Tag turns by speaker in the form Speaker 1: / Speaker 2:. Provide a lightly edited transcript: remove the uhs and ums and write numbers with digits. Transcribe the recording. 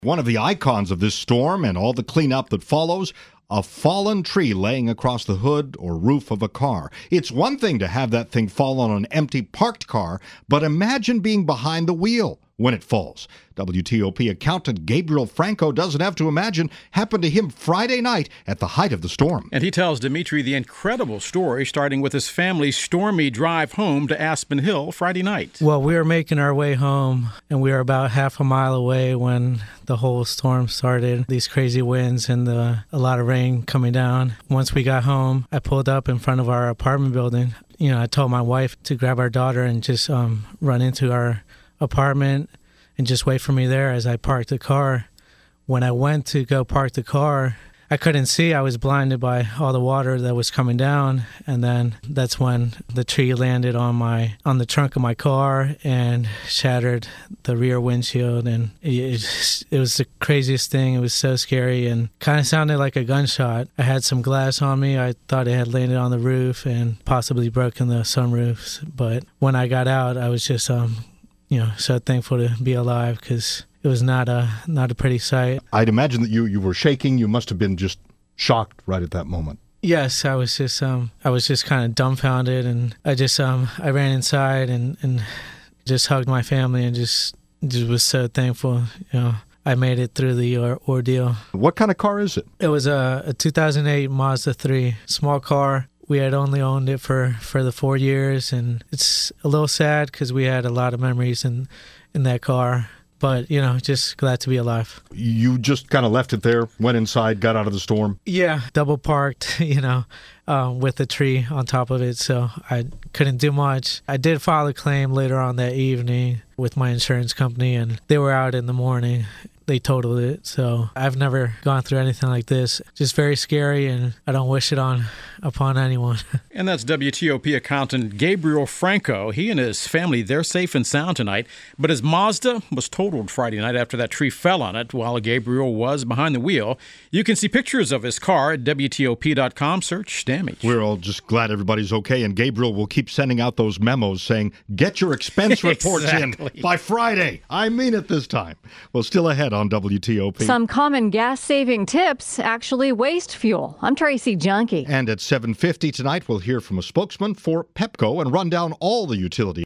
Speaker 1: One of the icons of this storm and all the cleanup that follows, a fallen tree laying across the hood or roof of a car. It's one thing to have that thing fall on an empty parked car, but imagine being behind the wheel when it falls. WTOP accountant Gabriel Franco doesn't have to imagine happened to him Friday night at the height of the storm.
Speaker 2: And he tells Dimitri the incredible story, starting with his family's stormy drive home to Aspen Hill Friday night.
Speaker 3: Well, we were making our way home, and we were about half a mile away when the whole storm started. These crazy winds and a lot of rain coming down. Once we got home, I pulled up in front of our apartment building. I told my wife to grab our daughter and just run into our apartment and just wait for me there as I parked the car. When I went to go park the car, I couldn't see. I was blinded by all the water that was coming down, and then that's when the tree landed on the trunk of my car and shattered the rear windshield, and it was the craziest thing. It was so scary and kind of sounded like a gunshot. I had some glass on me. I thought it had landed on the roof and possibly broken the sunroofs, but when I got out, I was just so thankful to be alive, because it was not a pretty sight.
Speaker 1: I'd imagine that you were shaking. You must have been just shocked right at that moment.
Speaker 3: Yes, I was just kind of dumbfounded, and I ran inside and just hugged my family and just was so thankful. I made it through the ordeal.
Speaker 1: What kind of car is it?
Speaker 3: It was a 2008 Mazda 3, small car. We had only owned it for the 4 years, and it's a little sad because we had a lot of memories in that car. But, just glad to be alive.
Speaker 1: You just kind of left it there, went inside, got out of the storm?
Speaker 3: Yeah, double parked, with a tree on top of it, so I couldn't do much. I did file a claim later on that evening with my insurance company, and they were out in the morning. They totaled it, so I've never gone through anything like this. Just very scary, and I don't wish it upon anyone.
Speaker 2: And that's WTOP accountant Gabriel Franco. He and his family, they're safe and sound tonight, but his Mazda was totaled Friday night after that tree fell on it while Gabriel was behind the wheel. You can see pictures of his car at WTOP.com. Search damage.
Speaker 1: We're all just glad everybody's okay, and Gabriel will keep sending out those memos saying, get your expense reports in by Friday. I mean it this time. Well, still ahead on WTOP.
Speaker 4: Some common gas-saving tips actually waste fuel. I'm Tracy Junkie.
Speaker 1: And at 7:50 tonight, we'll hear from a spokesman for Pepco and run down all the utility